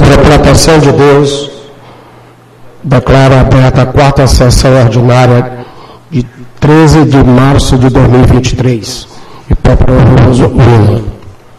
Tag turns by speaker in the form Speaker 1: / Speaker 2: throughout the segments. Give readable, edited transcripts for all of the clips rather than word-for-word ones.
Speaker 1: Sobre a proteção de Deus, declaro aberta a quarta sessão ordinária de 13 de março de 2023. E propõe o hino.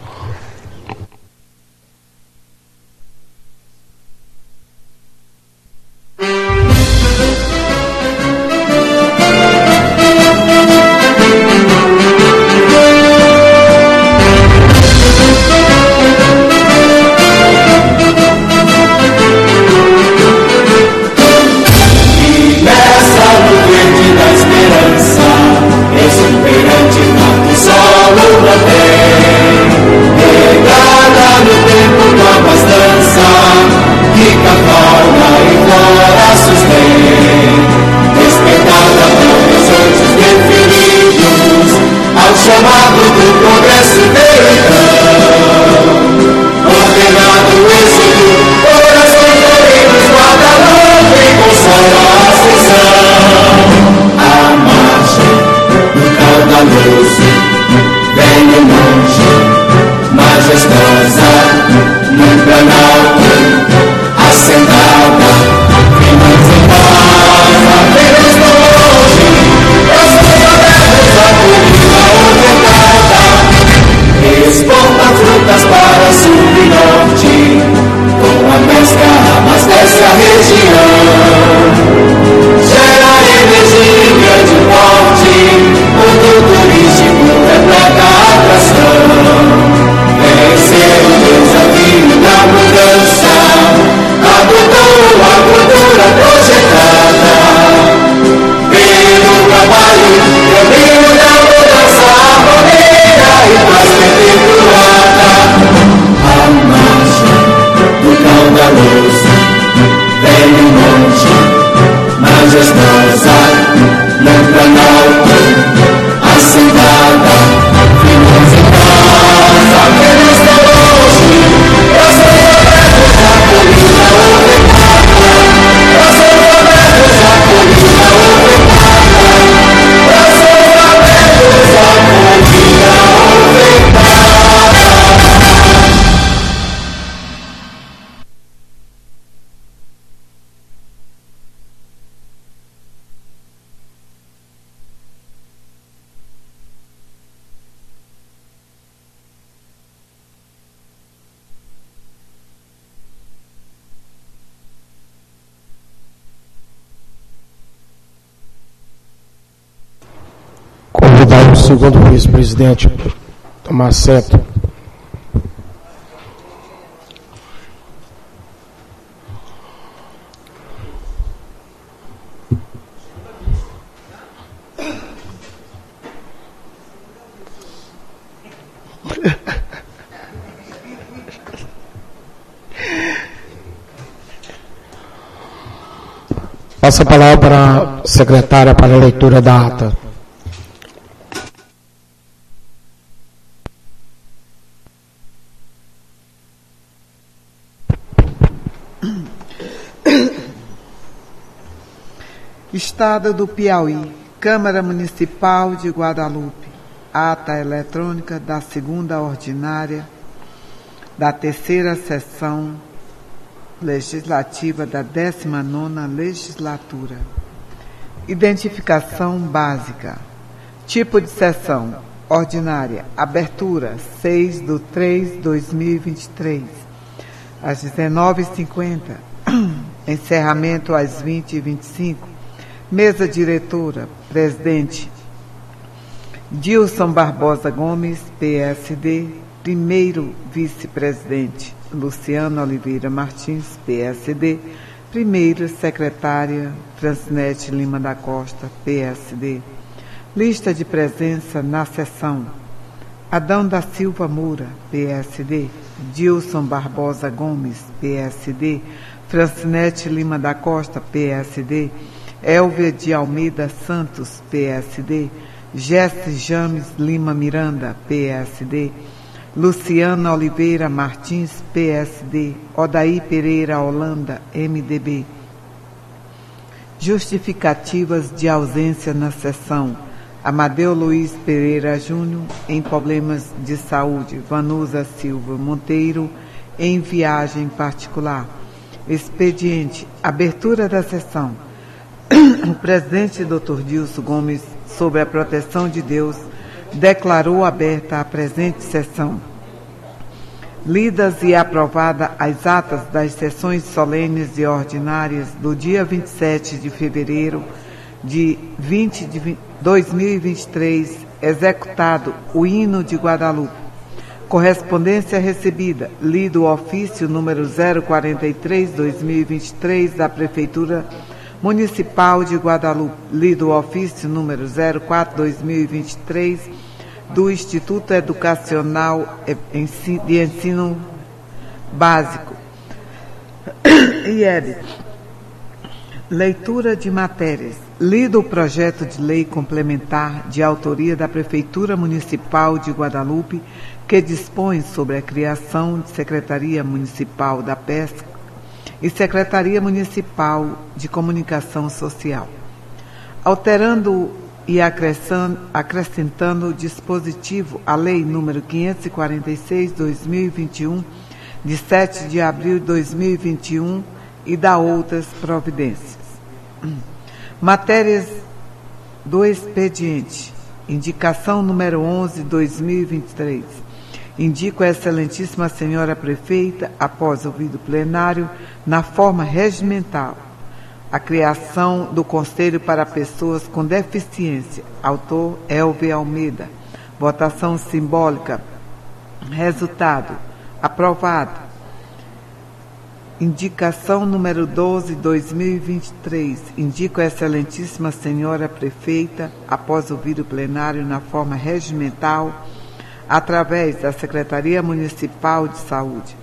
Speaker 1: Convidar o segundo vice-presidente a tomar assento. Passa a palavra para a secretária para a leitura da ata.
Speaker 2: Estado do Piauí, Câmara Municipal de Guadalupe, ata eletrônica da segunda ordinária da terceira sessão legislativa da 19ª legislatura. Identificação básica. Tipo de sessão ordinária. Abertura 6/3/2023, às 19h50. Encerramento às 20h25. Mesa diretora, presidente Dilson Barbosa Gomes, PSD. Primeiro vice-presidente Luciano Oliveira Martins, PSD. Primeira secretária Francinete Lima da Costa, PSD. Lista de presença na sessão: Adão da Silva Moura, PSD. Dilson Barbosa Gomes, PSD. Francinete Lima da Costa, PSD. Elvia de Almeida Santos, PSD. Jesse James Lima Miranda, PSD. Luciana Oliveira Martins, PSD. Odaí Pereira Holanda, MDB. Justificativas de ausência na sessão: Amadeu Luiz Pereira Júnior, em problemas de saúde. Vanusa Silva Monteiro, em viagem particular. Expediente: abertura da sessão. O presidente Dr. Dilson Gomes, sob a proteção de Deus, declarou aberta a presente sessão. Lidas e aprovada as atas das sessões solenes e ordinárias do dia 27 de fevereiro de 2023, executado o hino de Guadalupe. Correspondência recebida, lido o ofício número 043/2023 da Prefeitura Municipal de Guadalupe, lido o ofício número 04/2023 do Instituto Educacional de Ensino Básico, IEB. Leitura de matérias. Lido o projeto de lei complementar de autoria da Prefeitura Municipal de Guadalupe, que dispõe sobre a criação de Secretaria Municipal da Pesca e Secretaria Municipal de Comunicação Social, alterando e acrescentando o dispositivo à Lei nº 546/2021, de 7 de abril de 2021, e da outras providências. Matérias do expediente. Indicação número 11/2023. Indico a excelentíssima senhora prefeita, após ouvido plenário, na forma regimental, a criação do Conselho para Pessoas com Deficiência. Autor: Elvio Almeida. Votação simbólica. Resultado: aprovado. Indicação número 12/2023. Indico a excelentíssima senhora prefeita, após ouvir o plenário na forma regimental, através da Secretaria Municipal de Saúde,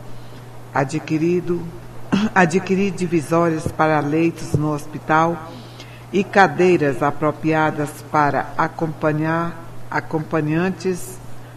Speaker 2: adquirir divisórias para leitos no hospital e cadeiras apropriadas para acompanhantes.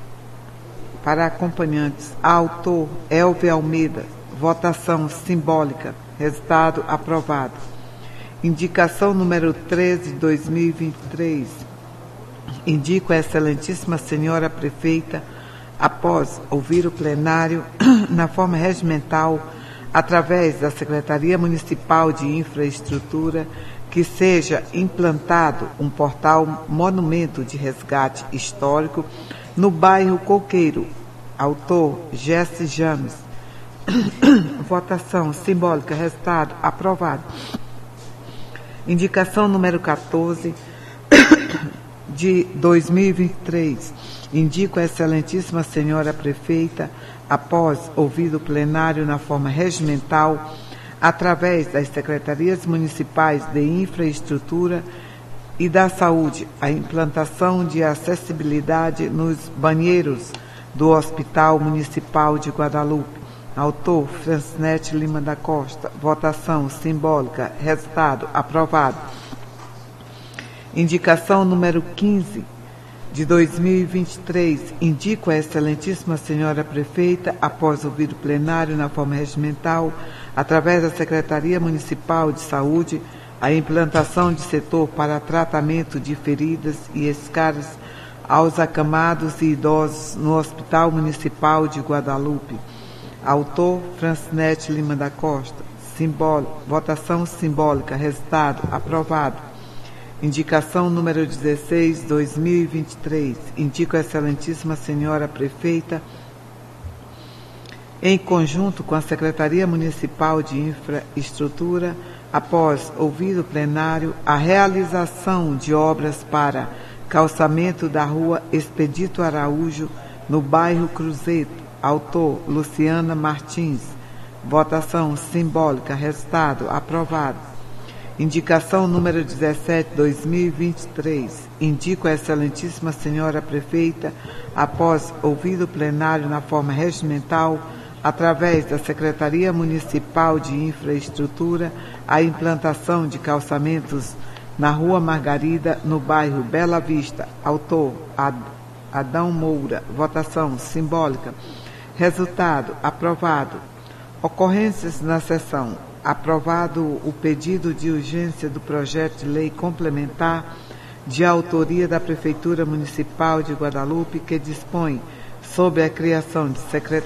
Speaker 2: Autor: Elvio Almeida. Votação simbólica. Resultado: aprovado. Indicação número 13/2023. Indico a excelentíssima senhora prefeita, após ouvir o plenário, na forma regimental, através da Secretaria Municipal de Infraestrutura, que seja implantado um portal monumento de resgate histórico no bairro Coqueiro. Autor: Jesse James. Votação simbólica. Resultado: aprovado. Indicação número 14 de 2023. Indico a excelentíssima senhora prefeita, após ouvido o plenário na forma regimental, através das secretarias municipais de infraestrutura e da saúde, a implantação de acessibilidade nos banheiros do Hospital Municipal de Guadalupe. Autor: Francinete Lima da Costa. Votação simbólica. Resultado: aprovado. Indicação número 15 de 2023. Indico a excelentíssima senhora prefeita, após ouvir o plenário na forma regimental, através da Secretaria Municipal de Saúde, a implantação de setor para tratamento de feridas e escaras aos acamados e idosos no Hospital Municipal de Guadalupe. Autor: Francinete Lima da Costa. Votação simbólica. Resultado: aprovado. Indicação número 16/2023. Indico a excelentíssima senhora prefeita, em conjunto com a Secretaria Municipal de Infraestrutura, após ouvir o plenário, a realização de obras para calçamento da rua Expedito Araújo, no bairro Cruzeiro. Autor: Luciana Martins. Votação simbólica. Resultado: aprovado. Indicação número 17/2023. Indico a excelentíssima senhora prefeita, após ouvir o plenário na forma regimental, através da Secretaria Municipal de Infraestrutura, a implantação de calçamentos na Rua Margarida, no bairro Bela Vista. Autor: Adão Moura. Votação simbólica. Resultado: aprovado. Ocorrências na sessão. Aprovado o pedido de urgência do projeto de lei complementar de autoria da Prefeitura Municipal de Guadalupe, que dispõe sobre a criação de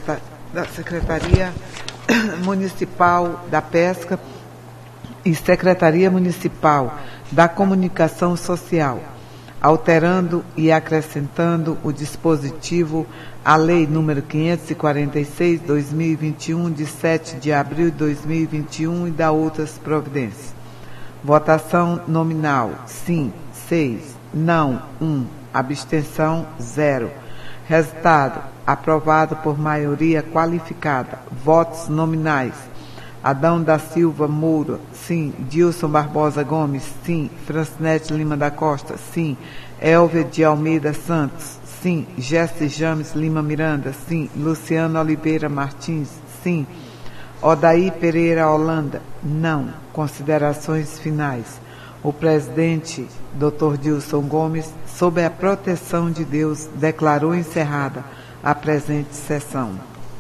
Speaker 2: da Secretaria Municipal da Pesca e Secretaria Municipal da Comunicação Social, alterando e acrescentando o dispositivo à Lei nº 546/2021, de 7 de abril de 2021, e da outras providências. Votação nominal: sim, 6, não, 1, abstenção, 0. Resultado: aprovado por maioria qualificada. Votos nominais: Adão da Silva Moura, sim. Dilson Barbosa Gomes, sim. Francinete Lima da Costa, sim. Elvia de Almeida Santos, sim. Jesse James Lima Miranda, sim. Luciano Oliveira Martins, sim. Odaí Pereira Holanda, não. Considerações finais. O presidente, Dr. Dilson Gomes, sob a proteção de Deus, declarou encerrada a presente sessão.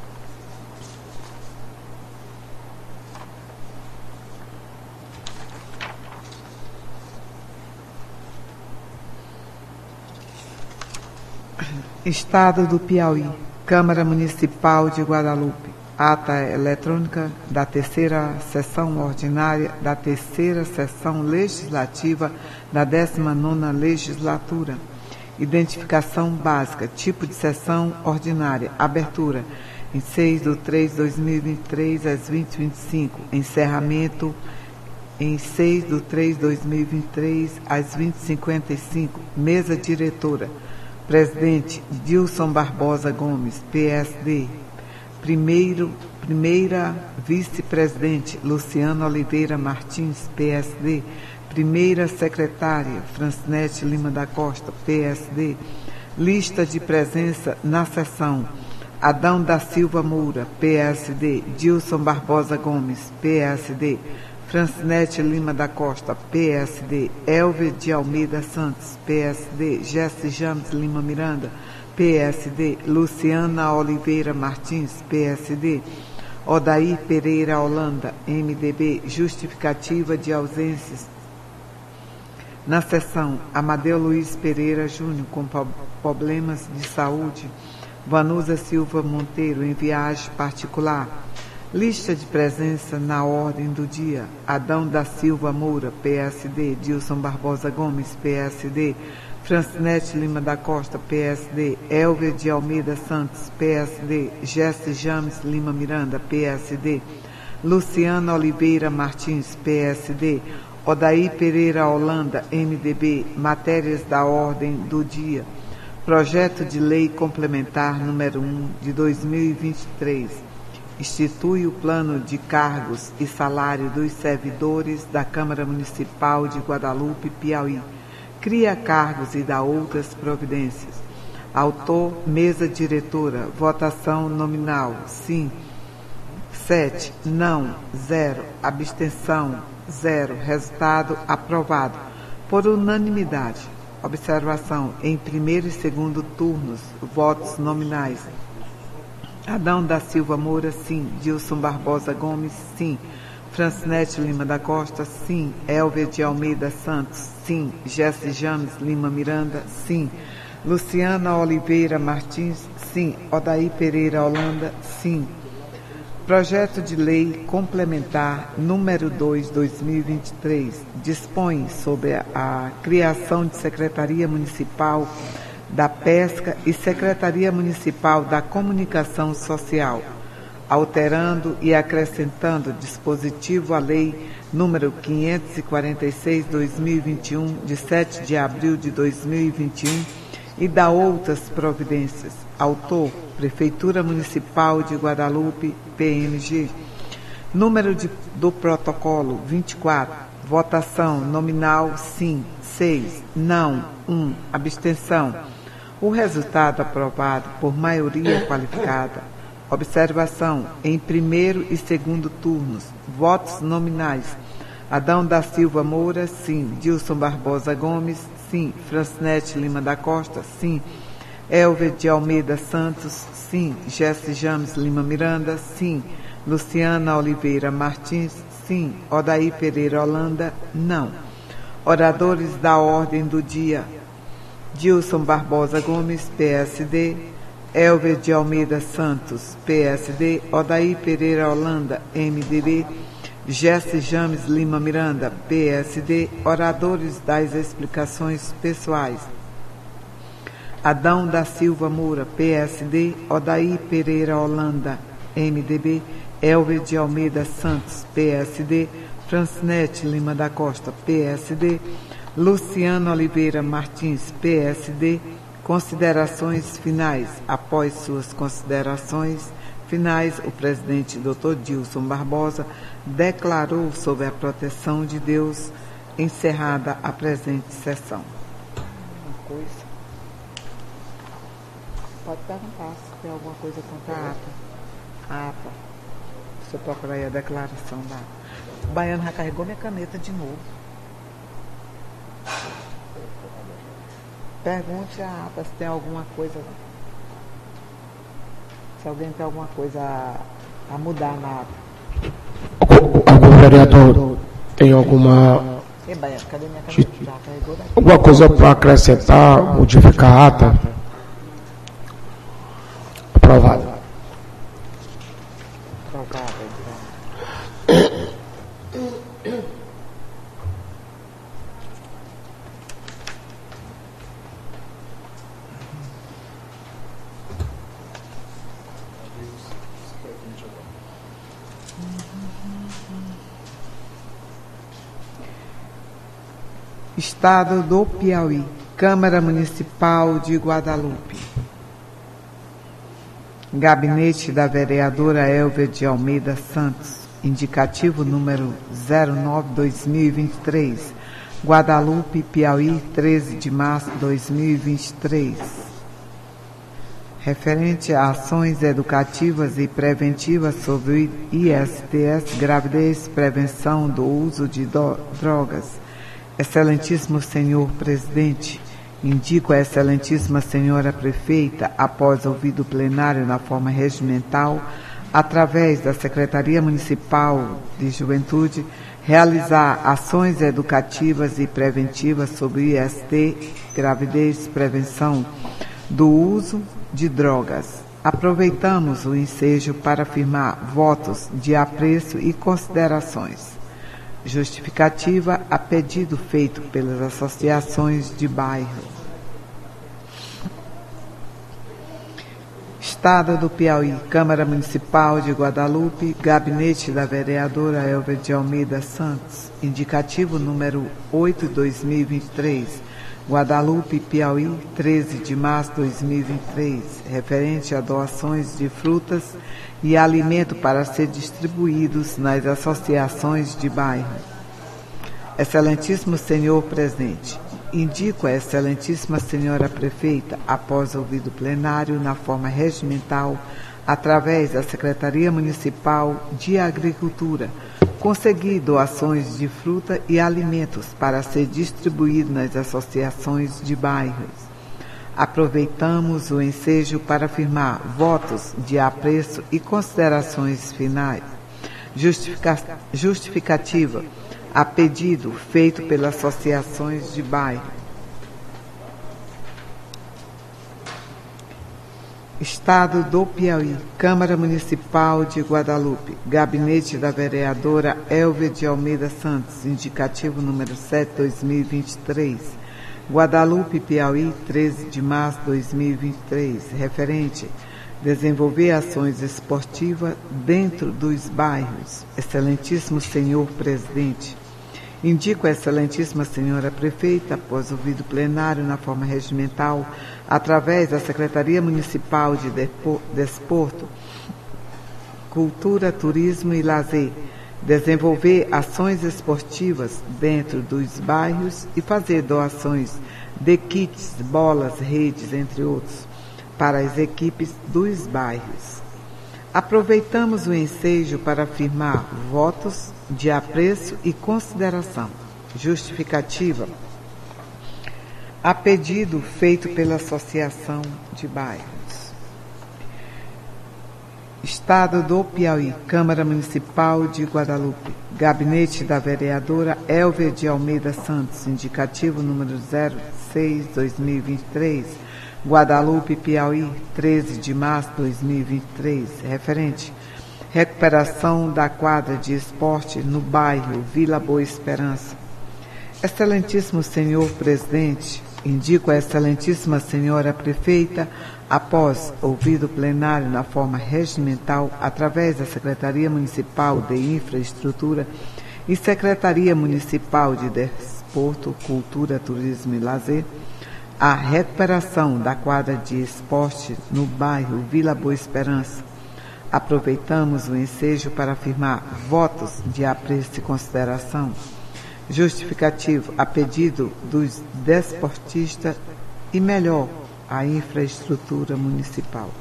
Speaker 2: Estado do Piauí, Câmara Municipal de Guadalupe. Ata eletrônica da terceira sessão ordinária da terceira sessão legislativa da 19ª legislatura. Identificação básica, tipo de sessão ordinária, abertura em 6/3/2023 às 20h25, encerramento em 6/3/2023 às 20h55, mesa diretora. Presidente, Dilson Barbosa Gomes, PSD. Primeira vice-presidente, Luciano Oliveira Martins, PSD. Primeira secretária, Francinete Lima da Costa, PSD. Lista de presença na sessão: Adão da Silva Moura, PSD. Dilson Barbosa Gomes, PSD. Francinete Lima da Costa, PSD. Elvia de Almeida Santos, PSD. Jesse James Lima Miranda, PSD. Luciana Oliveira Martins, PSD. Odaí Pereira Holanda, MDB. Justificativa de ausências na sessão: Amadeu Luiz Pereira Júnior, com problemas de saúde. Vanusa Silva Monteiro, em viagem particular. Lista de presença na ordem do dia: Adão da Silva Moura, PSD. Dilson Barbosa Gomes, PSD. Francinete Lima da Costa, PSD. Elvia de Almeida Santos, PSD. Jesse James Lima Miranda, PSD. Luciana Oliveira Martins, PSD. Odaí Pereira Holanda, MDB. Matérias da ordem do dia: Projeto de Lei Complementar número 1 de 2023. Institui o plano de cargos e salário dos servidores da Câmara Municipal de Guadalupe, Piauí. Cria cargos e dá outras providências. Autor, mesa diretora. Votação nominal: sim, 7, não, 0, abstenção, 0. Resultado: aprovado por unanimidade. Observação: em primeiro e segundo turnos, votos nominais: Adão da Silva Moura, sim. Dilson Barbosa Gomes, sim. Francinete Lima da Costa, sim. Elvia de Almeida Santos, sim. Jesse James Lima Miranda, sim. Luciana Oliveira Martins, sim. Odaí Pereira Holanda, sim. Projeto de Lei Complementar número 2/2023 dispõe sobre a criação de Secretaria Municipal da Pesca e Secretaria Municipal da Comunicação Social, alterando e acrescentando dispositivo à Lei número 546/2021, de 7 de abril de 2021, e da outras providências. Autor: Prefeitura Municipal de Guadalupe, PMG. Número do protocolo: 24. Votação nominal: sim, 6, não, 1, abstenção. O resultado aprovado por maioria qualificada. Observação: em primeiro e segundo turnos, votos nominais: Adão da Silva Moura, sim. Dilson Barbosa Gomes, sim. Francinete Lima da Costa, sim. Elvia de Almeida Santos, sim. Jesse James Lima Miranda, sim. Luciana Oliveira Martins, sim. Odaí Pereira Holanda, não. Oradores da ordem do dia: Dilson Barbosa Gomes, PSD. Elver de Almeida Santos, PSD, Odair Pereira Holanda, MDB, Jesse James Lima Miranda, PSD, oradores das explicações pessoais. Adão da Silva Moura, PSD, Odair Pereira Holanda, MDB, Elver de Almeida Santos, PSD, Francinete Lima da Costa, PSD, Luciano Oliveira Martins, PSD. Considerações finais. Após suas considerações finais, o presidente Dr. Dilson Barbosa declarou sobre a proteção de Deus, encerrada a presente sessão. Uma coisa. Pode perguntar se tem alguma coisa contra a ata. A ata. Deixa eu procurar aí a declaração da ata. O baiano já carregou minha caneta de novo. Pergunte a ata se tem alguma coisa, se alguém tem alguma coisa a mudar na ata.
Speaker 1: Algum vereador tem alguma...
Speaker 2: Ei, baiano, cadê minha caneta? Já carregou daqui.
Speaker 1: Alguma coisa para acrescentar, modificar a ata? Aprovado.
Speaker 2: Aprovado, então. Estado do Piauí, Câmara Municipal de Guadalupe. Gabinete da vereadora Elver de Almeida Santos, indicativo número 09-2023, Guadalupe, Piauí, 13 de março de 2023. Referente a ações educativas e preventivas sobre o ISTS, gravidez, prevenção do uso de drogas. Excelentíssimo senhor presidente, indico a excelentíssima senhora prefeita, após ouvido plenário na forma regimental, através da Secretaria Municipal de Juventude, realizar ações educativas e preventivas sobre o IST, gravidez, prevenção do uso de drogas. Aproveitamos o ensejo para afirmar votos de apreço e considerações. Justificativa a pedido feito pelas associações de bairro. Estado do Piauí, Câmara Municipal de Guadalupe, Gabinete da vereadora Elver de Almeida Santos, indicativo número 8/2023, Guadalupe, Piauí, 13 de março de 2023, referente a doações de frutas e alimento para ser distribuídos nas associações de bairro. Excelentíssimo senhor presidente, indico a excelentíssima senhora prefeita, após ouvido plenário na forma regimental, através da Secretaria Municipal de Agricultura, conseguir doações de fruta e alimentos para ser distribuído nas associações de bairros. Aproveitamos o ensejo para afirmar votos de apreço e considerações finais. Justificativa a pedido feito pelas associações de bairro. Estado do Piauí, Câmara Municipal de Guadalupe, Gabinete da vereadora Elver de Almeida Santos, indicativo número 7/2023, Guadalupe, Piauí, 13 de março de 2023, referente desenvolver ações esportivas dentro dos bairros. Excelentíssimo senhor presidente, indico a excelentíssima senhora prefeita, após ouvido plenário na forma regimental, através da Secretaria Municipal de Desporto, Cultura, Turismo e Lazer, desenvolver ações esportivas dentro dos bairros e fazer doações de kits, bolas, redes, entre outros, para as equipes dos bairros. Aproveitamos o ensejo para afirmar votos de apreço e consideração. Justificativa a pedido feito pela Associação de Bairros. Estado do Piauí, Câmara Municipal de Guadalupe, Gabinete da vereadora Elver de Almeida Santos, indicativo número 06/2023, Guadalupe, Piauí, 13 de março de 2023, referente: recuperação da quadra de esporte no bairro Vila Boa Esperança. Excelentíssimo senhor presidente, indico a excelentíssima senhora prefeita, após ouvido o plenário na forma regimental, através da Secretaria Municipal de Infraestrutura e Secretaria Municipal de Desporto, Cultura, Turismo e Lazer, a recuperação da quadra de esporte no bairro Vila Boa Esperança. Aproveitamos o ensejo para afirmar votos de apreço e consideração. Justificativo a pedido dos desportistas e melhor a infraestrutura municipal.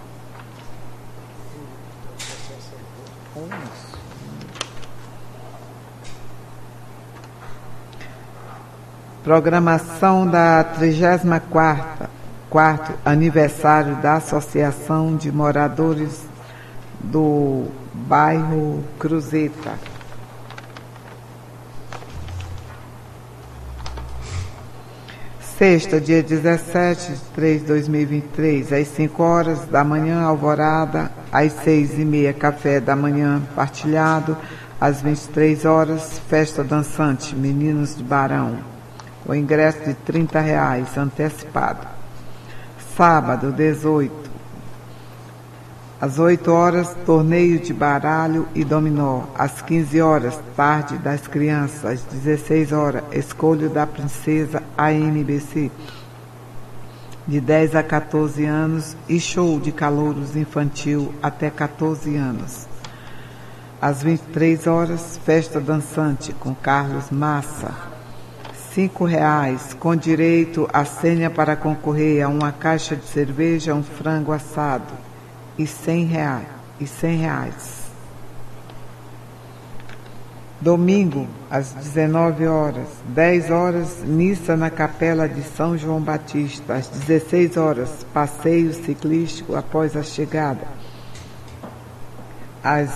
Speaker 2: Programação da 34º aniversário da Associação de Moradores do Bairro Cruzeta. Sexta, dia 17 de 3 de 2023, às 5 horas da manhã, alvorada, às 6h30, café da manhã partilhado, às 23 horas, festa dançante, Meninos de Barão. O ingresso de R$30, antecipado. Sábado, 18, às 8 horas, torneio de baralho e dominó. Às 15 horas, tarde das crianças. Às 16 horas, escolha da princesa ANBC, de 10 a 14 anos, e show de calouros infantil até 14 anos. Às 23 horas, festa dançante com Carlos Massa. R$5, com direito à senha para concorrer a uma caixa de cerveja, um frango assado. E R$100. Domingo, às 19 horas, 10 horas, missa na Capela de São João Batista. Às 16 horas, passeio ciclístico após a chegada. Às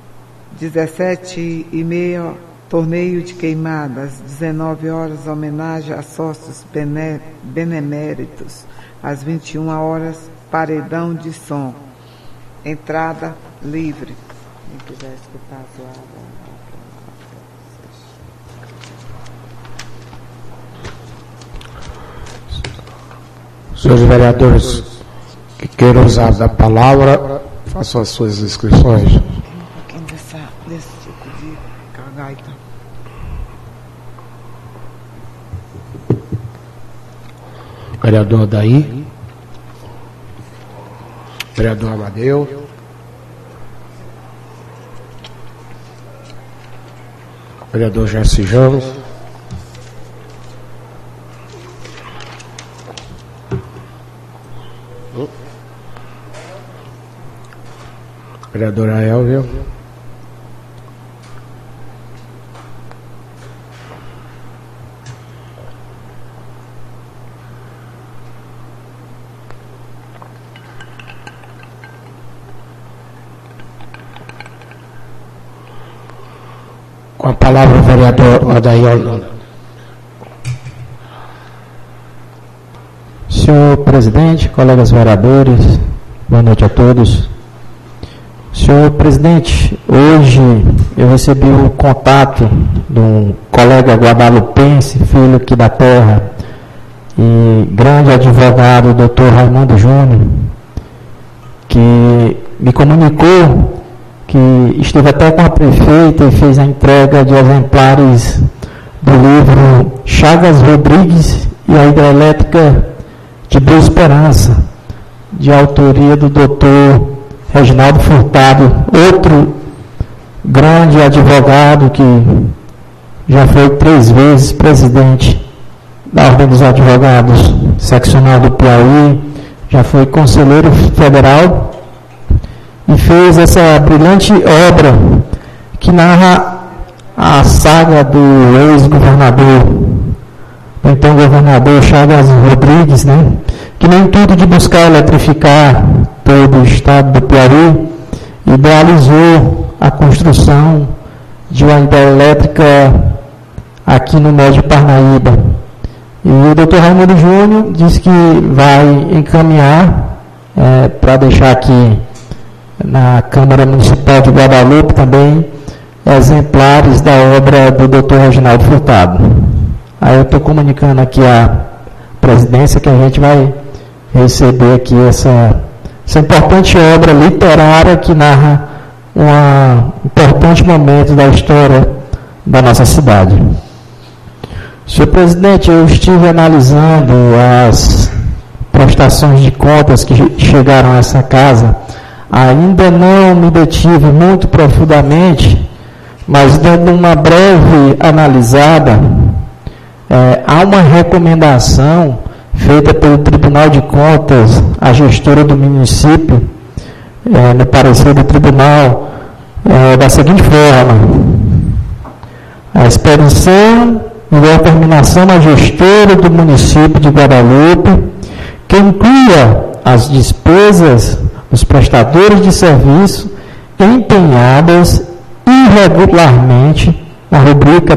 Speaker 2: 17h30, torneio de queimada. Às 19 horas, homenagem a sócios beneméritos. Às 21 horas, paredão de som. Entrada livre. Quem quiser escutar a zoada.
Speaker 1: Senhores vereadores que queiram usar da palavra, façam as suas inscrições.
Speaker 2: Um pouquinho desse tipo de cagaita.
Speaker 1: Vereador Daí. Vereador Amadeu. Vereador Jesse Ramos. Vereadora Elvia. Com a palavra o vereador Adair Holanda.
Speaker 3: Senhor presidente, colegas vereadores, boa noite a todos. Senhor presidente, hoje eu recebi o contato de um colega guadalupense, filho aqui da terra, e grande advogado, doutor Raimundo Júnior, que me comunicou que esteve até com a prefeita e fez a entrega de exemplares do livro Chagas Rodrigues e a Hidrelétrica de Boa Esperança, de autoria do doutor Reginaldo Furtado, outro grande advogado que já foi 3 vezes presidente da Ordem dos Advogados Seccional do Piauí, já foi conselheiro federal e fez essa brilhante obra que narra a saga do ex-governador, então governador Chagas Rodrigues, né? Que nem tudo de buscar eletrificar todo o estado do Piauí, idealizou a construção de uma hidrelétrica aqui no Médio Parnaíba. E o doutor Raimundo Júnior disse que vai encaminhar para deixar aqui na Câmara Municipal de Guadalupe também exemplares da obra do doutor Reginaldo Furtado. Aí eu estou comunicando aqui à presidência que a gente vai receber aqui essa importante obra literária que narra um importante momento da história da nossa cidade. Senhor presidente, eu estive analisando as prestações de contas que chegaram a essa casa. Ainda não me detive muito profundamente, mas dando uma breve analisada, há uma recomendação feita pelo Tribunal de Contas à gestora do município, no parecer do tribunal, da seguinte forma: a expedição e determinação à gestora do município de Guadalupe, que inclua as despesas dos prestadores de serviço empenhadas irregularmente na rubrica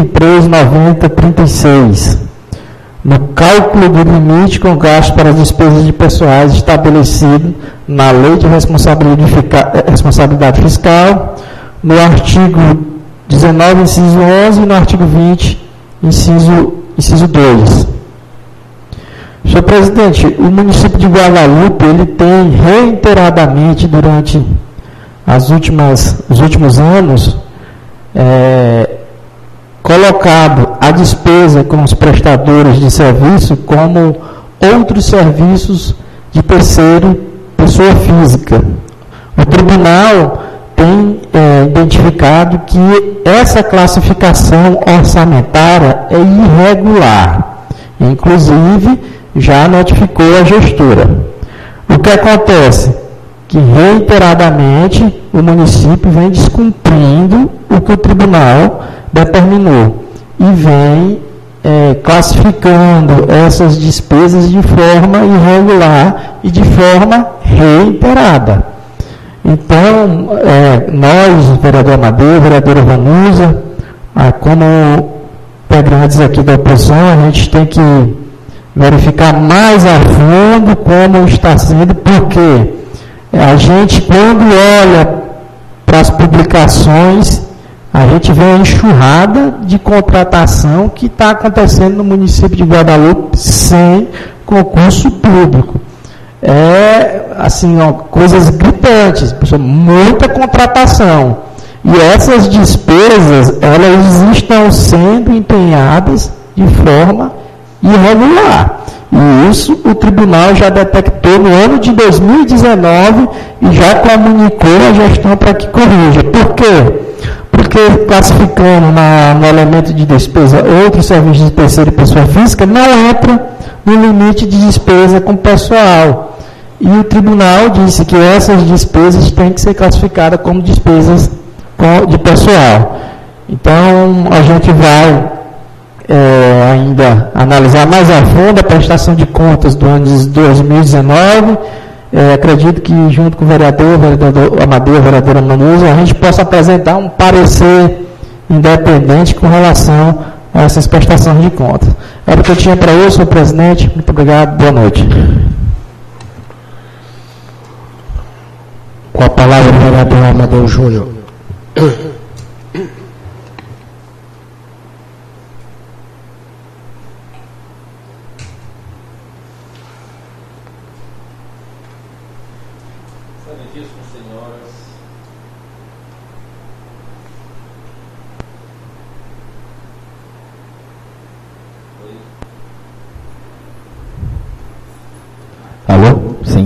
Speaker 3: 33.90.36, no cálculo do limite com gasto para as despesas de pessoais estabelecido na Lei de Responsabilidade Fiscal, no artigo 19, inciso 11, e no artigo 20, inciso 2. Senhor presidente, o município de Guadalupe, ele tem reiteradamente, durante os últimos anos, colocado a despesa com os prestadores de serviço como outros serviços de terceiro, pessoa física. O tribunal tem identificado que essa classificação orçamentária é irregular. Inclusive, já notificou a gestora. O que acontece? Que reiteradamente o município vem descumprindo o que o tribunal determinou e vem classificando essas despesas de forma irregular e de forma reiterada. Então, nós, vereador Amadeu, vereadora Vanusa, como integrantes aqui da oposição, a gente tem que verificar mais a fundo como está sendo, porque a gente, quando olha para as publicações, a gente vê a enxurrada de contratação que está acontecendo no município de Guadalupe sem concurso público. Assim, coisas gritantes, muita contratação. E essas despesas, elas estão sendo empenhadas de forma irregular. E isso o tribunal já detectou no ano de 2019 e já comunicou a gestão para que corrija. Por quê? Porque classificando no elemento de despesa outros serviços de terceira e pessoa física, não entra no limite de despesa com pessoal. E o tribunal disse que essas despesas têm que ser classificadas como despesas de pessoal. Então, a gente vai ainda analisar mais a fundo a prestação de contas do ano de 2019. Acredito que, junto com o vereador Amadeu, a vereadora Manuza, a gente possa apresentar um parecer independente com relação a essas prestações de contas. Era o que eu tinha para hoje, senhor presidente. Muito obrigado, boa noite.
Speaker 1: Com a palavra o vereador Amadeu Júnior.
Speaker 4: Excelentíssimas senhoras,
Speaker 5: alô? Sim.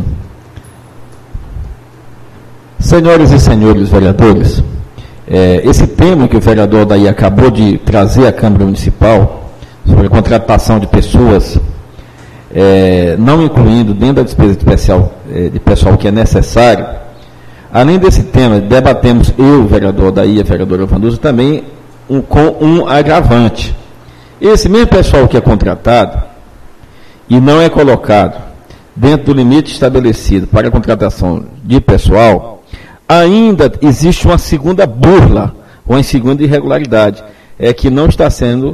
Speaker 5: Senhoras e senhores vereadores, esse tema que o vereador Daí acabou de trazer à Câmara Municipal sobre a contratação de pessoas, não incluindo dentro da despesa de pessoal que é necessário, além desse tema, debatemos eu, o vereador Daí, a vereadora Vanusa, também com um agravante. Esse mesmo pessoal que é contratado e não é colocado dentro do limite estabelecido para a contratação de pessoal, ainda existe uma segunda burla, ou uma segunda irregularidade, que não está sendo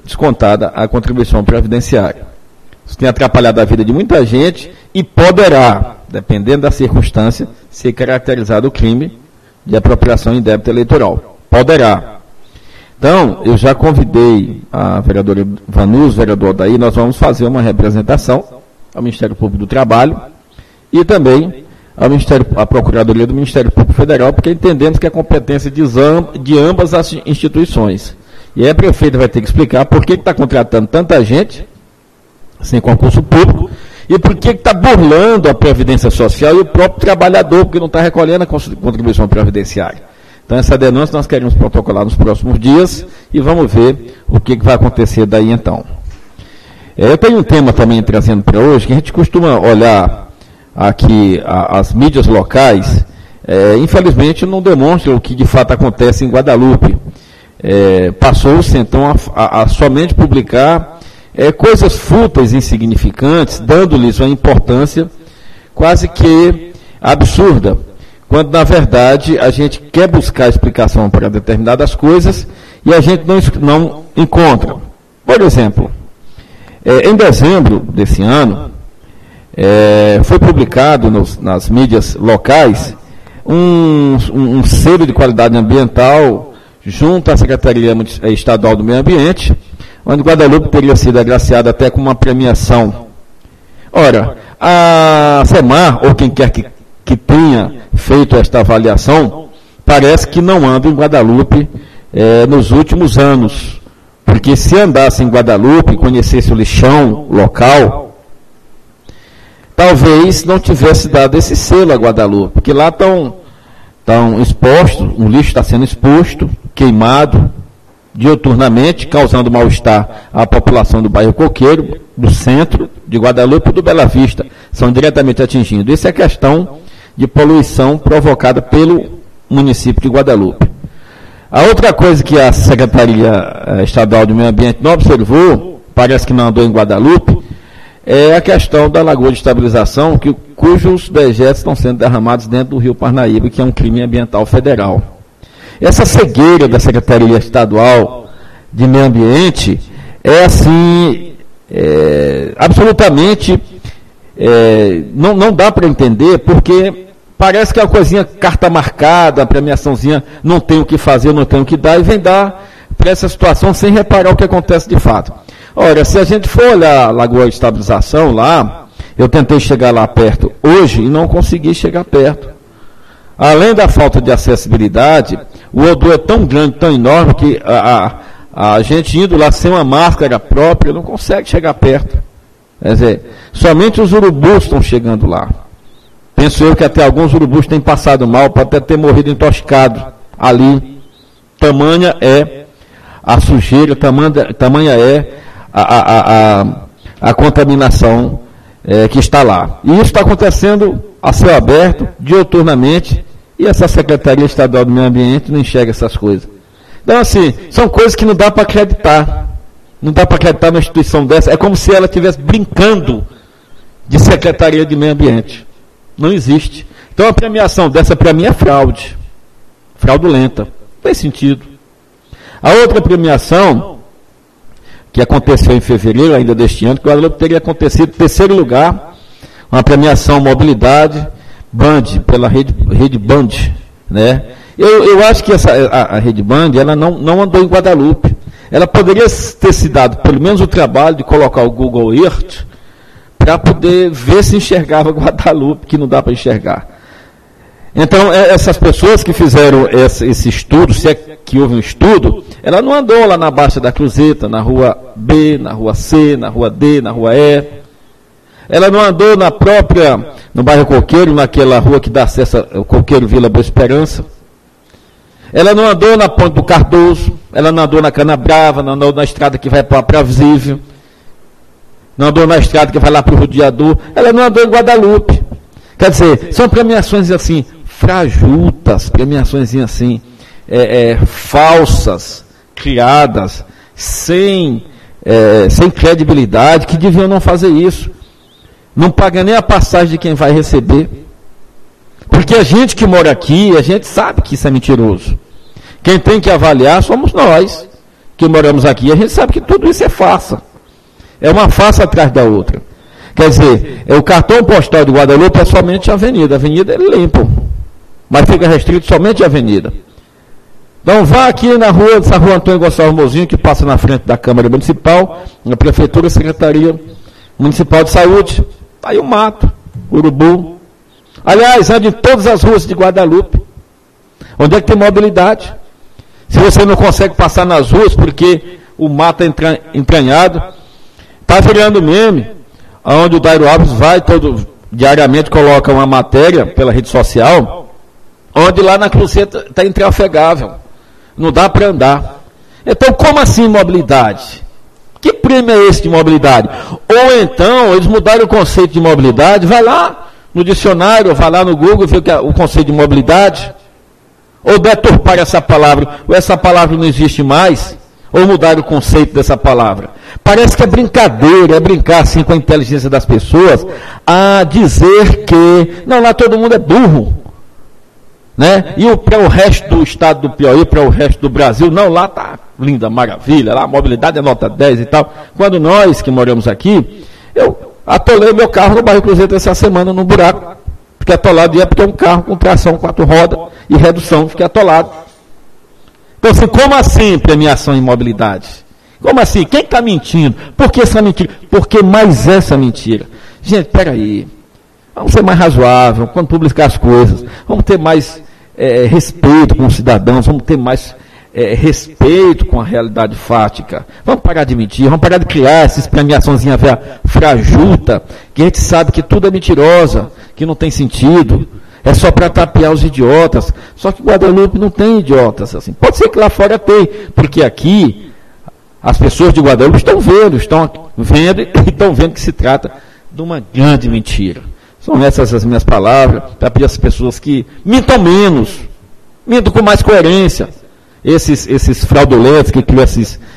Speaker 5: descontada a contribuição previdenciária. Isso tem atrapalhado a vida de muita gente e poderá, dependendo da circunstância, ser caracterizado o crime de apropriação indébita eleitoral. Poderá. Então, eu já convidei a vereadora Vanus, vereador daí, nós vamos fazer uma representação ao Ministério Público do Trabalho e também à Procuradoria do Ministério Público Federal, porque entendemos que é competência de ambas as instituições. E aí a prefeita vai ter que explicar por que está contratando tanta gente sem concurso público e por que está burlando a Previdência Social e o próprio trabalhador, porque não está recolhendo a contribuição previdenciária. Então, essa denúncia nós queremos protocolar nos próximos dias e vamos ver o que vai acontecer daí então. Eu tenho um tema também trazendo para hoje, que a gente costuma olhar aqui as mídias locais, infelizmente não demonstram o que de fato acontece em Guadalupe. Passou-se então a somente publicar coisas fúteis, insignificantes, dando-lhes uma importância quase que absurda, quando na verdade a gente quer buscar explicação para determinadas coisas e a gente não encontra. Por exemplo, em dezembro desse ano, foi publicado nas mídias locais um selo de qualidade ambiental junto à Secretaria Estadual do Meio Ambiente, onde Guadalupe teria sido agraciada até com uma premiação. Ora, a SEMAR, ou quem quer que tenha feito esta avaliação, parece que não anda em Guadalupe nos últimos anos. Porque se andasse em Guadalupe, conhecesse o lixão local, talvez não tivesse dado esse selo a Guadalupe, porque lá estão expostos, o lixo está sendo exposto, queimado, diuturnamente, causando mal-estar à população do bairro Coqueiro, do centro de Guadalupe e do Bela Vista, são diretamente atingidos. Isso é questão de poluição provocada pelo município de Guadalupe. A outra coisa que a Secretaria Estadual do Meio Ambiente não observou, parece que não andou em Guadalupe, é a questão da lagoa de estabilização, cujos dejetos estão sendo derramados dentro do rio Parnaíba, que é um crime ambiental federal. Essa cegueira da Secretaria Estadual de Meio Ambiente é assim, absolutamente, não dá para entender, porque parece que é uma coisinha carta marcada, a premiaçãozinha, não tem o que fazer, não tem o que dar, e vem dar para essa situação sem reparar o que acontece de fato. Ora, se a gente for olhar a lagoa de estabilização lá, eu tentei chegar lá perto hoje e não consegui chegar perto. Além da falta de acessibilidade, o odor é tão grande, tão enorme, que a gente indo lá sem uma máscara própria não consegue chegar perto. Quer dizer, somente os urubus estão chegando lá. Penso eu que até alguns urubus têm passado mal, pode até ter morrido intoxicado ali. Tamanha é a sujeira, tamanha é a contaminação que está lá. E isso está acontecendo a céu aberto, diuturnamente, e essa Secretaria Estadual do Meio Ambiente não enxerga essas coisas. Então, assim, são coisas que não dá para acreditar. Não dá para acreditar numa instituição dessa. É como se ela estivesse brincando de Secretaria de Meio Ambiente. Não existe. Então, a premiação dessa, para mim, é fraude. Fraudulenta. Não tem sentido. A outra premiação, que aconteceu em fevereiro ainda deste ano, que o Guadalupe teria acontecido em terceiro lugar, uma premiação mobilidade, Band, pela rede Band, né? Eu acho que a rede Band, ela não andou em Guadalupe. Ela poderia ter se dado pelo menos o trabalho de colocar o Google Earth para poder ver se enxergava Guadalupe, que não dá para enxergar. Então, essas pessoas que fizeram esse estudo, se é que houve um estudo, ela não andou lá na Baixa da Cruzeta, na rua B, na rua C, na rua D, na rua E. Ela não andou no bairro Coqueiro, naquela rua que dá acesso ao Coqueiro Vila Boa Esperança. Ela não andou na Ponte do Cardoso, ela não andou na Canabrava, não andou na estrada que vai para a Visível, não andou na estrada que vai lá para o Rodeador, ela não andou em Guadalupe. Quer dizer, são premiações assim, frajutas, premiações assim, falsas, criadas, sem credibilidade, que deviam não fazer isso. Não paga nem a passagem de quem vai receber. Porque a gente que mora aqui, a gente sabe que isso é mentiroso. Quem tem que avaliar somos nós, que moramos aqui, a gente sabe que tudo isso é farsa. É uma farsa atrás da outra. Quer dizer, o cartão postal de Guadalupe é somente a avenida. A avenida ele limpa, mas fica restrito somente a avenida. Então vá aqui na rua, essa rua Antônio Gonçalves Mozinho, que passa na frente da Câmara Municipal, na Prefeitura, Secretaria Municipal de Saúde. Está aí o mato, urubu. Aliás, ande em todas as ruas de Guadalupe. Onde é que tem mobilidade? Se você não consegue passar nas ruas porque o mato é entranhado, está virando meme, onde o Dairo Alves vai diariamente coloca uma matéria pela rede social, onde lá na Cruceta está intrafegável. Não dá para andar. Então, como assim mobilidade? Que prêmio é esse de mobilidade? Ou então, eles mudaram o conceito de mobilidade, vai lá no dicionário, vai lá no Google, vê o conceito de mobilidade, ou deturpar essa palavra, ou essa palavra não existe mais, ou mudar o conceito dessa palavra. Parece que é brincadeira, é brincar assim com a inteligência das pessoas, a dizer que, não, lá todo mundo é burro, né? E para o resto do estado do Piauí, para o resto do Brasil, não, lá está linda, maravilha, lá a mobilidade é nota 10 e tal. Quando nós que moramos aqui, eu atolei meu carro no bairro Cruzeiro essa semana num buraco, fiquei atolado, e é porque é um carro com tração 4 rodas e redução, fiquei atolado. Então, assim, como assim premiação em mobilidade? Como assim? Quem está mentindo? Por que essa mentira? Por que mais essa mentira? Gente, peraí. Vamos ser mais razoável quando publicar as coisas. Vamos ter mais respeito com os cidadãos. Vamos ter mais respeito com a realidade fática. Vamos parar de mentir. Vamos parar de criar essas premiaçõezinhas frajuta, que a gente sabe que tudo é mentirosa, que não tem sentido. É só para tapear os idiotas. Só que Guadalupe não tem idiotas assim. Pode ser que lá fora tem, porque aqui as pessoas de Guadalupe estão vendo e estão vendo que se trata de uma grande mentira. São essas as minhas palavras, para pedir às pessoas que mintam menos, mintam com mais coerência. Esses fraudulentos que criam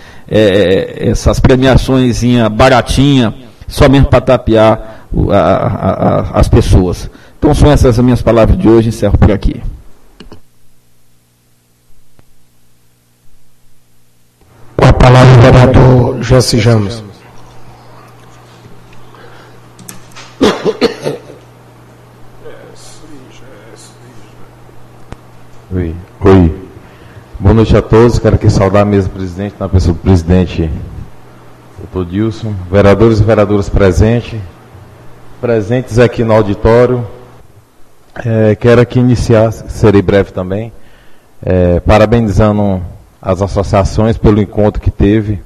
Speaker 5: essas premiações baratinhas, somente para tapear as pessoas. Então são essas as minhas palavras de hoje, encerro por aqui.
Speaker 1: Com a palavra o vereador Jesse James.
Speaker 6: Oi. Boa noite a todos. Quero aqui saudar a mesa presidente, na pessoa do presidente Dr. Dilson, vereadores e vereadoras presentes aqui no auditório. Quero aqui iniciar, serei breve também, parabenizando as associações pelo encontro que teve.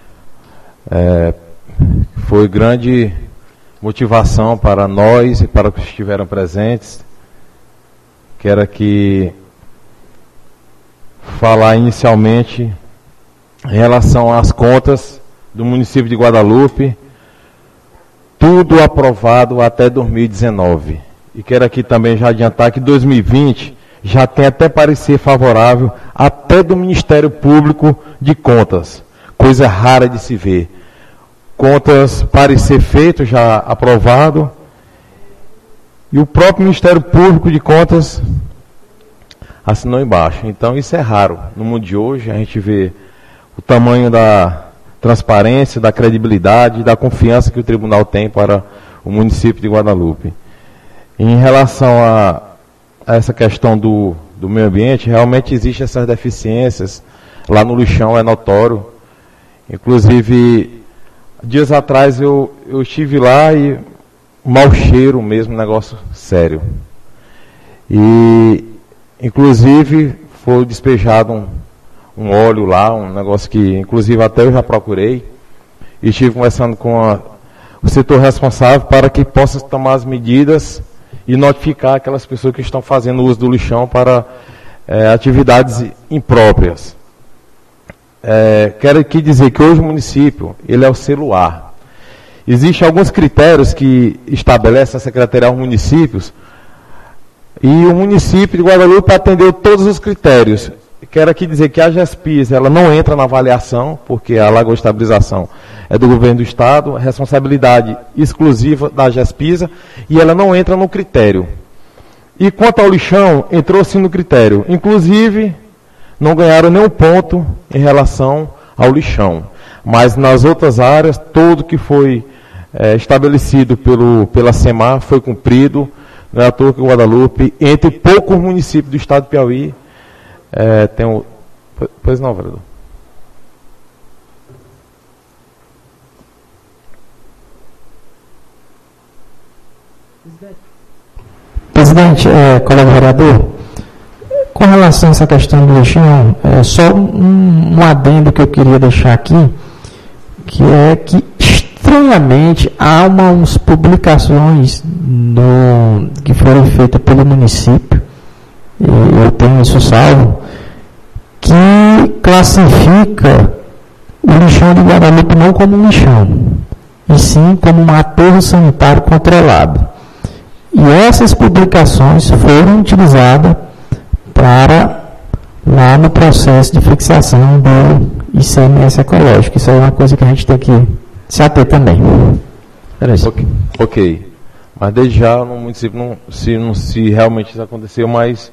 Speaker 6: Foi grande motivação para nós e para os que estiveram presentes. Quero aqui falar inicialmente em relação às contas do município de Guadalupe, tudo aprovado até 2019. E quero aqui também já adiantar que 2020 já tem até parecer favorável até do Ministério Público de Contas, coisa rara de se ver. Contas parecer feito, já aprovado, e o próprio Ministério Público de Contas assinou embaixo. Então isso é raro. No mundo de hoje a gente vê o tamanho da transparência, da credibilidade, da confiança que o tribunal tem para o município de Guadalupe. Em relação a essa questão do meio ambiente, realmente existem essas deficiências. Lá no lixão é notório. Inclusive, dias atrás eu estive lá e mau cheiro mesmo, negócio sério. E, inclusive, foi despejado um óleo lá, um negócio que, inclusive, até eu já procurei. E estive conversando com o setor responsável para que possa tomar as medidas e notificar aquelas pessoas que estão fazendo uso do lixão para atividades impróprias. Quero aqui dizer que hoje o município, ele é o celular. Existem alguns critérios que estabelece a Secretaria aos municípios, e o município de Guadalupe atendeu todos os critérios. Quero aqui dizer que a GESPIS, ela não entra na avaliação, porque a Lagoa de Estabilização é do governo do Estado, responsabilidade exclusiva da GESPISA, e ela não entra no critério. E quanto ao lixão, entrou sim no critério. Inclusive, não ganharam nenhum ponto em relação ao lixão. Mas nas outras áreas, tudo que foi estabelecido pela SEMAR foi cumprido. Não é à toa que Guadalupe, entre poucos municípios do estado de Piauí, tem um... Pois não, vereador.
Speaker 3: Presidente, colega vereador, com relação a essa questão do lixão, só um adendo que eu queria deixar aqui, que é que estranhamente há umas publicações que foram feitas pelo município, e eu tenho isso salvo, que classifica o lixão de Guadalupe não como um lixão, e sim como um aterro sanitário controlado. E essas publicações foram utilizadas lá no processo de fixação do ICMS ecológico. Isso é uma coisa que a gente tem que se ater também.
Speaker 6: Ok. Mas desde já no município, se realmente isso aconteceu, mas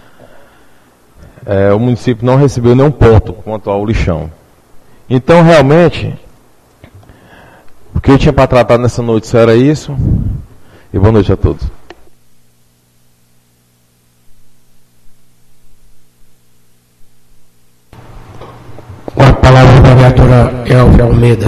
Speaker 6: o município não recebeu nenhum ponto quanto ao lixão. Então, realmente, o que eu tinha para tratar nessa noite só era isso. E boa noite a todos.
Speaker 1: Com a palavra da vereadora Elvia Almeida.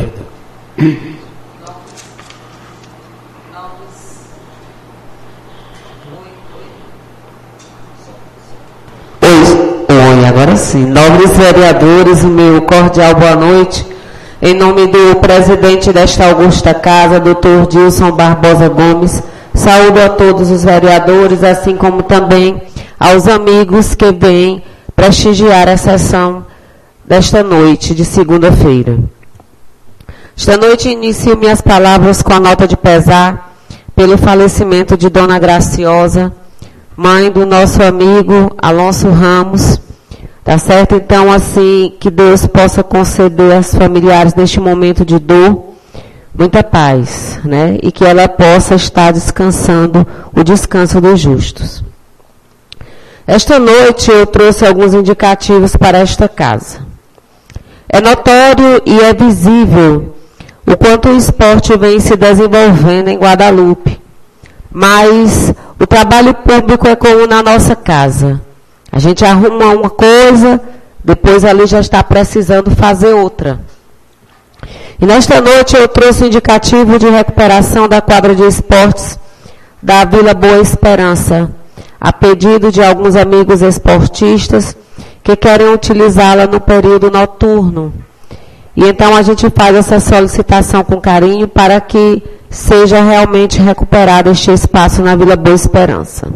Speaker 7: Oi, agora sim. Nobres vereadores, o meu cordial boa noite. Em nome do presidente desta augusta casa, Dr. Dilson Barbosa Gomes, saúdo a todos os vereadores, assim como também aos amigos que vêm prestigiar a sessão desta noite, de segunda-feira. Esta noite inicio minhas palavras com a nota de pesar pelo falecimento de Dona Graciosa, mãe do nosso amigo Alonso Ramos. Tá certo? Então, assim, que Deus possa conceder aos familiares neste momento de dor muita paz, né? E que ela possa estar descansando o descanso dos justos. Esta noite eu trouxe alguns indicativos para esta casa. É notório e é visível o quanto o esporte vem se desenvolvendo em Guadalupe, mas o trabalho público é como na nossa casa. A gente arruma uma coisa, depois ali já está precisando fazer outra. E nesta noite eu trouxe um indicativo de recuperação da quadra de esportes da Vila Boa Esperança, a pedido de alguns amigos esportistas que querem utilizá-la no período noturno. E então a gente faz essa solicitação com carinho para que seja realmente recuperado este espaço na Vila Boa Esperança.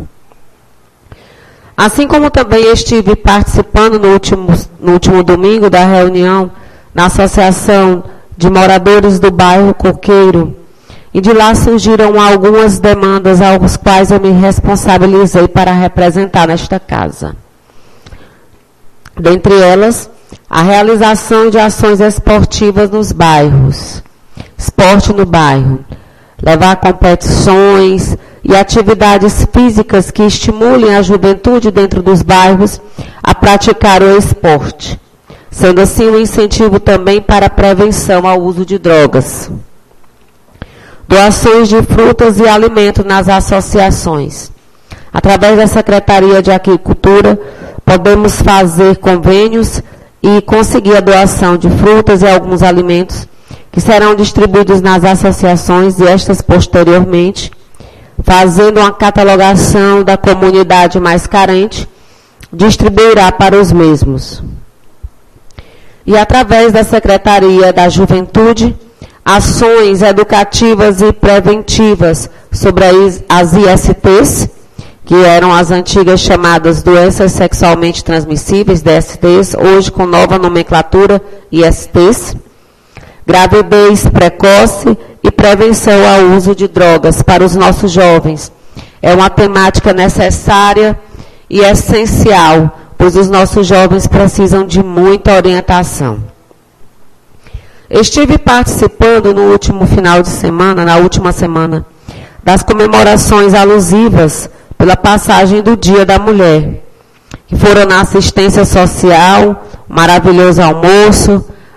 Speaker 7: Assim como também estive participando no último domingo da reunião na Associação de Moradores do Bairro Coqueiro, e de lá surgiram algumas demandas aos quais eu me responsabilizei para representar nesta casa. Dentre elas, a realização de ações esportivas nos bairros, esporte no bairro, levar competições e atividades físicas que estimulem a juventude dentro dos bairros a praticar o esporte, sendo assim um incentivo também para a prevenção ao uso de drogas. Doações de frutas e alimentos nas associações. Através da Secretaria de Agricultura, podemos fazer convênios e conseguir a doação de frutas e alguns alimentos que serão distribuídos nas associações e estas posteriormente, fazendo uma catalogação da comunidade mais carente, distribuirá para os mesmos. E através da Secretaria da Juventude, ações educativas e preventivas sobre as ISTs, que eram as antigas chamadas doenças sexualmente transmissíveis, DSTs, hoje com nova nomenclatura, ISTs, gravidez precoce e prevenção ao uso de drogas para os nossos jovens. É uma temática necessária e essencial, pois os nossos jovens precisam de muita orientação. Estive participando no último final de semana, na última semana, das comemorações alusivas pela passagem do Dia da Mulher, que foram na assistência social, um maravilhoso almoço,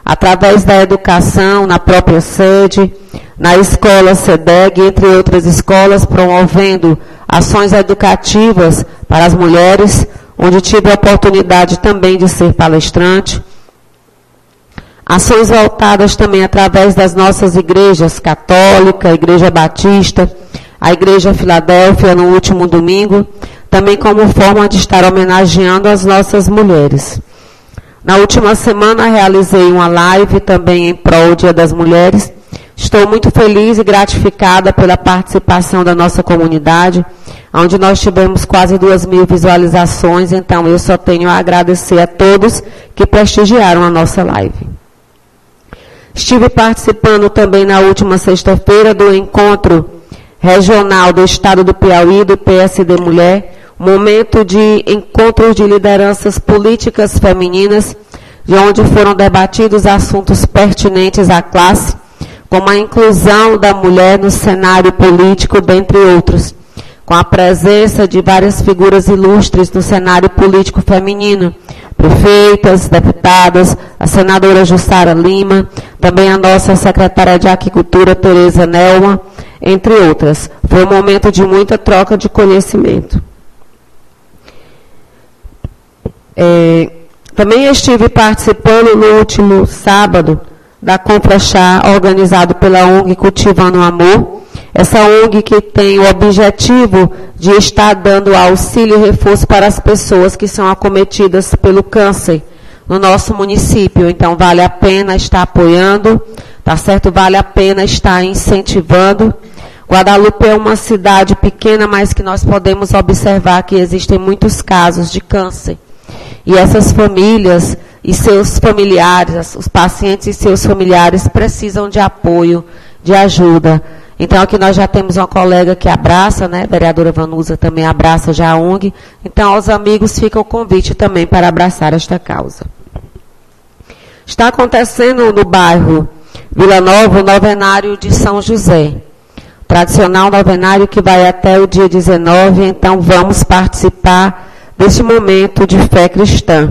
Speaker 7: através da educação, na própria sede, na escola SEDEG, entre outras escolas, promovendo ações educativas para as mulheres, onde tive a oportunidade também de ser palestrante. Ações voltadas também através das nossas igrejas católica, a Igreja Batista, a Igreja Filadélfia no último domingo, também como forma de estar homenageando as nossas mulheres. Na última semana realizei uma live também em prol do Dia das Mulheres. Estou muito feliz e gratificada pela participação da nossa comunidade, onde nós tivemos quase 2.000 visualizações, então eu só tenho a agradecer a todos que prestigiaram a nossa live. Estive participando também na última sexta-feira do encontro regional do Estado do Piauí, do PSD Mulher, momento de encontros de lideranças políticas femininas, de onde foram debatidos assuntos pertinentes à classe, como a inclusão da mulher no cenário político, dentre outros, com a presença de várias figuras ilustres no cenário político feminino, prefeitas, deputadas, a senadora Jussara Lima, também a nossa secretária de Agricultura, Tereza Nelma, entre outras. Foi um momento de muita troca de conhecimento. Também estive participando no último sábado da Confrachá, organizado pela ONG Cultivando o Amor. Essa ONG que tem o objetivo de estar dando auxílio e reforço para as pessoas que são acometidas pelo câncer no nosso município. Então, vale a pena estar apoiando, tá certo? Vale a pena estar incentivando. Guadalupe é uma cidade pequena, mas que nós podemos observar que existem muitos casos de câncer. E essas famílias e seus familiares, os pacientes e seus familiares precisam de apoio, de ajuda. Então, aqui nós já temos uma colega que abraça, né? A vereadora Vanusa também abraça já a ONG. Então, aos amigos fica o convite também para abraçar esta causa. Está acontecendo no bairro Vila Nova o novenário de São José. Tradicional novenário que vai até o dia 19, então vamos participar deste momento de fé cristã.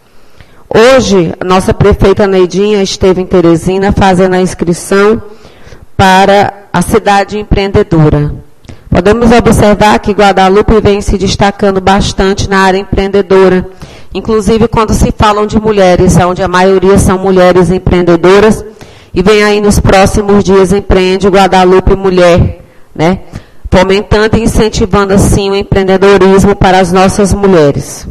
Speaker 7: Hoje, a nossa prefeita Neidinha esteve em Teresina fazendo a inscrição para a cidade empreendedora. Podemos observar que Guadalupe vem se destacando bastante na área empreendedora, inclusive quando se falam de mulheres, onde a maioria são mulheres empreendedoras, e vem aí nos próximos dias Empreende Guadalupe Mulher, né? Fomentando e incentivando assim o empreendedorismo para as nossas mulheres.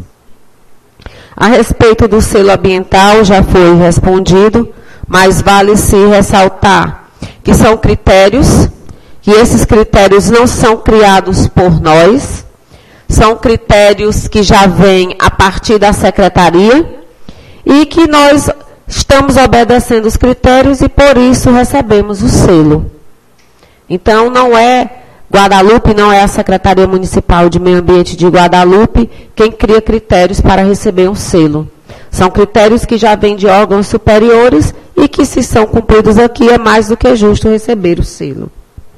Speaker 7: A respeito do selo ambiental já foi respondido, mas vale-se ressaltar que são critérios, que esses critérios não são criados por nós, são critérios que já vêm a partir da secretaria e que nós estamos obedecendo os critérios e por isso recebemos o selo. Então, não é Guadalupe, não é a Secretaria Municipal de Meio Ambiente de Guadalupe quem cria critérios para receber um selo. São critérios que já vêm de órgãos superiores e que, se são cumpridos aqui, é mais do que justo receber o selo.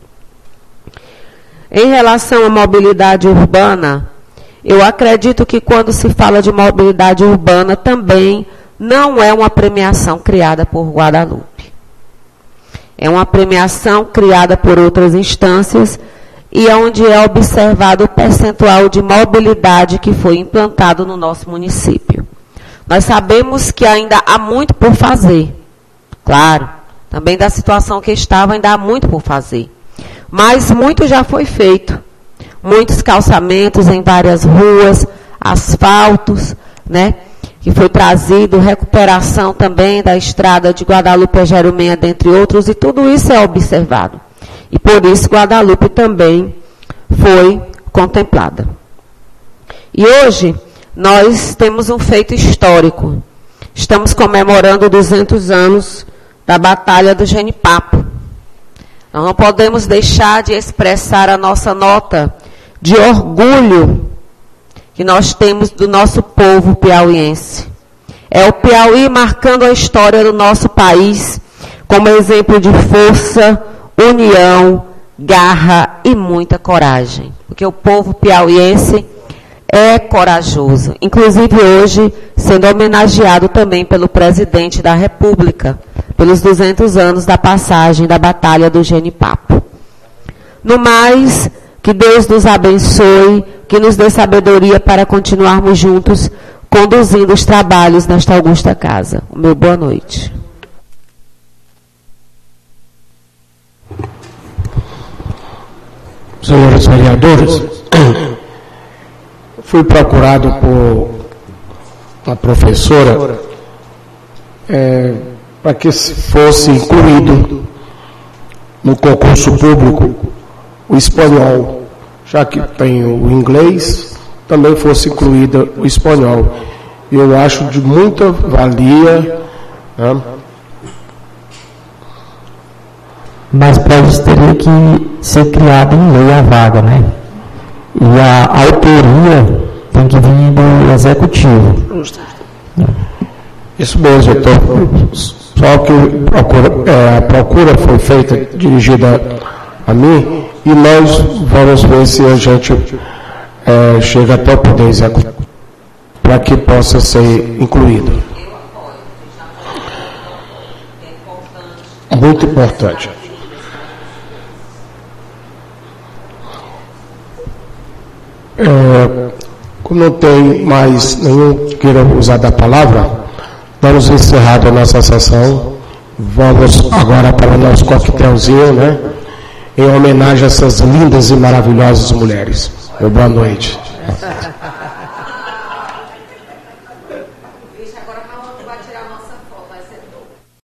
Speaker 7: Em relação à mobilidade urbana, eu acredito que quando se fala de mobilidade urbana também não é uma premiação criada por Guadalupe. É uma premiação criada por outras instâncias e onde é observado o percentual de mobilidade que foi implantado no nosso município. Nós sabemos que ainda há muito por fazer. Claro, também da situação que estava, ainda há muito por fazer. Mas muito já foi feito. Muitos calçamentos em várias ruas, asfaltos, né? Que foi trazido, recuperação também da estrada de Guadalupe a Jerumenha, dentre outros, e tudo isso é observado. E por isso Guadalupe também foi contemplada. E hoje nós temos um feito histórico. Estamos comemorando 200 anos da Batalha do Genipapo. Nós não podemos deixar de expressar a nossa nota de orgulho que nós temos do nosso povo piauiense. É o Piauí marcando a história do nosso país como exemplo de força, união, garra e muita coragem. Porque o povo piauiense é corajoso, inclusive hoje sendo homenageado também pelo presidente da República, pelos 200 anos da passagem da Batalha do Genipapo. No mais, que Deus nos abençoe, que nos dê sabedoria para continuarmos juntos, conduzindo os trabalhos nesta augusta casa. O meu boa noite.
Speaker 1: Senhores vereadores, fui procurado por uma professora para que fosse incluído no concurso público o espanhol, já que tem o inglês, também fosse incluído o espanhol. Eu acho de muita valia, né?
Speaker 3: Mas para isso teria que ser criada em lei a vaga, né? E a autoria tem que vir do executivo.
Speaker 1: Isso mesmo, só que a procura foi feita, dirigida a mim, e nós vamos ver se a gente chega até o Poder Executivo para que possa ser incluído. Muito importante. Como não tem mais nenhum que queira usar da palavra, vamos encerrar a nossa sessão. Vamos agora para o nosso coquetelzinho, né? Em homenagem a essas lindas e maravilhosas mulheres. Boa noite.